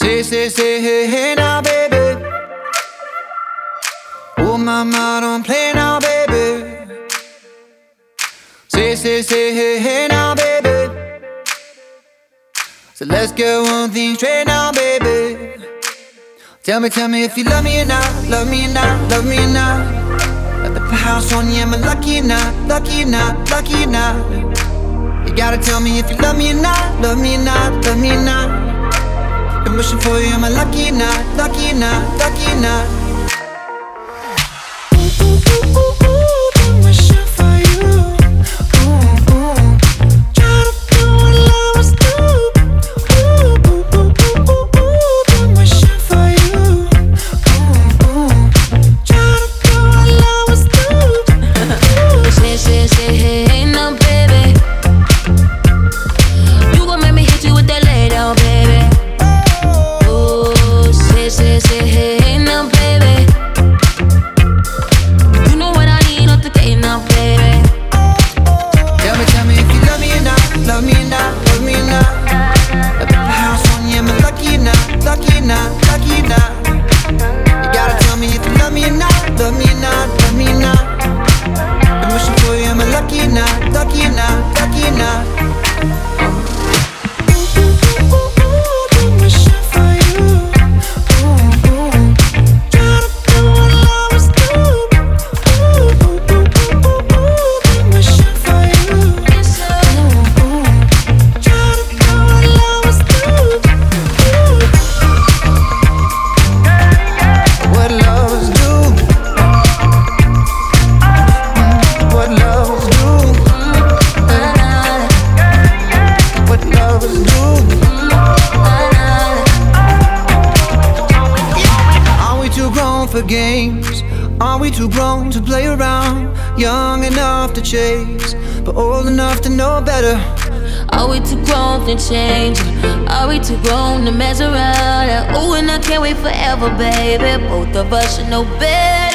Say, hey, hey now, baby. Oh, mama, don't play now, baby. Say, hey, hey now, baby. So let's get one thing straight now, baby. Tell me if you love me or not, love me or not, love me or not. At the house on you, am I lucky or not, lucky or not, lucky or not? You gotta tell me if you love me or not, love me or not, love me or not. Been wishing for you, am I lucky or not, lucky or not, lucky or not? Been wishing for you. Ooh, ooh. Try to do what lovers do. Been wishing for you. Ooh, ooh. Try to do what lovers do. Say, hey, no, baby. You gon' make me hit you with that lay down, baby. Oh, say, hey, no, baby. You know what I need, not the day now, baby. Tell me if you love me or not, love me or not, love me or not. At the house on you, am I lucky or not, lucky or not, lucky or not? You gotta tell me if you love me or not, love me or not, love me or not. Been wishing for you, am I lucky or not, lucky or not, lucky or not? Been wishing for you. Ooh, ooh. Try to do what lovers do. Been wishing for you. Ooh, ooh. Try to do what lovers do. What lovers do. What lovers do. What lovers do. Are we too grown for games? Are we too grown to play around? Young enough to chase, but old enough to know better. Are we too grown to change? Are we too grown to mess around? Oh, and I can't wait forever, baby. Both of us should know better.